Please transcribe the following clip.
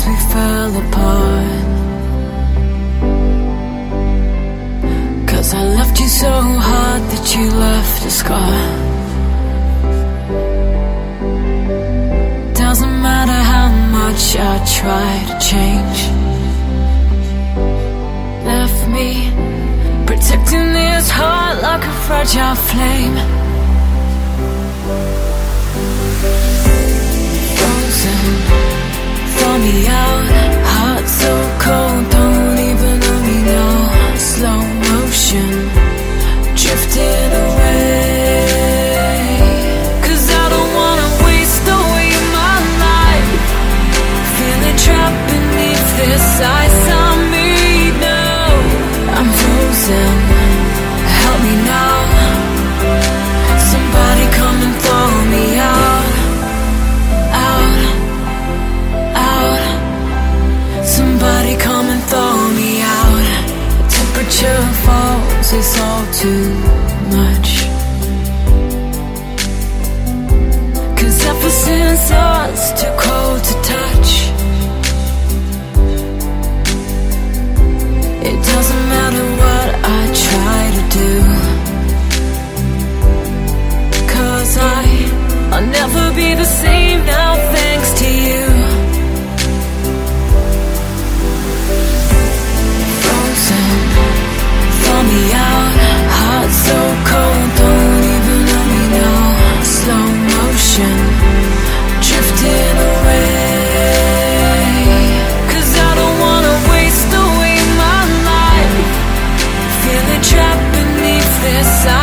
we fell apart. 'Cause I loved you so hard that you left a scar. Doesn't matter how much I try to change. Left me protecting this heart like a fragile flame. Frozen, thaw me out. Heart so cold, don't even know me now. Slow motion, drifting away. 'Cause I don't wanna waste away my life, feeling trapped beneath this ice on me. No, I'm frozen, help me now. Somebody come and thaw me out, out, out. Somebody come and thaw me out. The temperature falls, it's all too much. 'Cause ever since I was too cold to touch, it doesn't matter what I try to do. 'Cause I'll never be the same now thanks to you. Frozen, thaw me out. Heart so cold, don't even know me now. Slow motion, drifting away. 'Cause I don't wanna waste away my life, feeling trapped beneath this